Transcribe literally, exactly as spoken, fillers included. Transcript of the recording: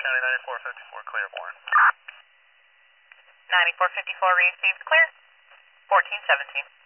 County ninety-four fifty-four, clear, Warren. ninety-four fifty-four received, clear. fourteen seventeen.